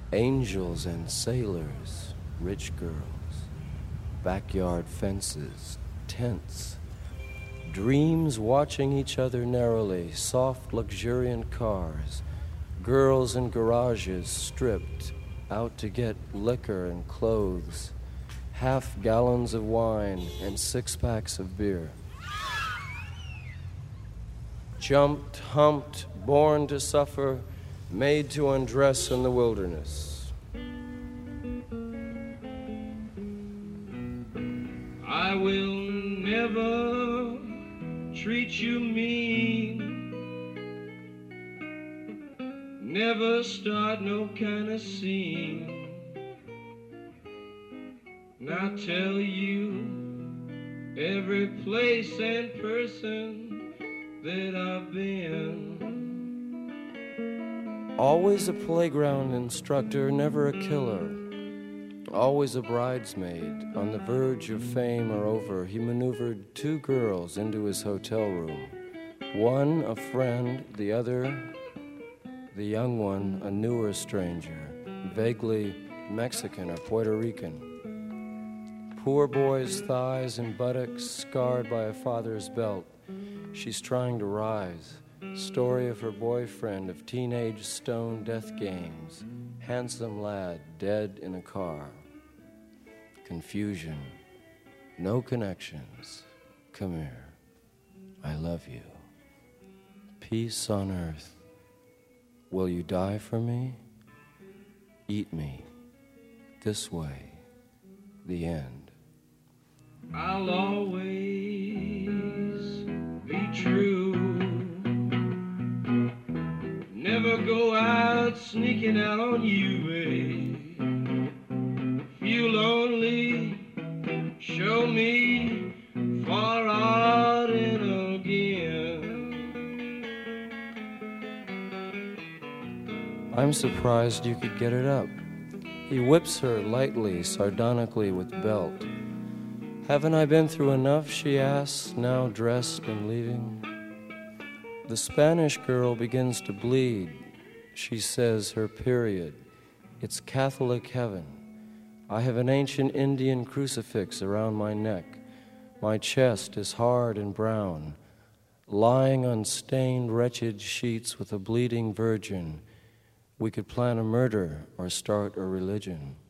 Angels and sailors, rich girls, backyard fences, tents, dreams watching each other narrowly, soft, luxuriant cars, girls in garages stripped, out to get liquor and clothes, half gallons of wine and 6-packs of beer. Jumped, humped, born to suffer, made to undress in the wilderness. I will never treat you mean, never start no kind of scene, not tell you every place and person that I've been. Always a playground instructor, never a killer. Always a bridesmaid, on the verge of fame or over, he maneuvered 2 girls into his hotel room. One a friend, the other, the young one, a newer stranger, vaguely Mexican or Puerto Rican. Poor boy's thighs and buttocks scarred by a father's belt. She's trying to rise. Story of her boyfriend, of teenage stone death games. Handsome lad, dead in a car. Confusion. No connections. Come here. I love you. Peace on earth. Will you die for me? Eat me. This way. The end. I'll always be true. Never go out sneaking out on you, babe. If you lonely, show me far out and again. I'm surprised you could get it up. He whips her lightly, sardonically with belt. Haven't I been through enough, she asks, now dressed and leaving. The Spanish girl begins to bleed. She says her period. It's Catholic heaven. I have an ancient Indian crucifix around my neck. My chest is hard and brown. Lying on stained, wretched sheets with a bleeding virgin. We could plan a murder or start a religion.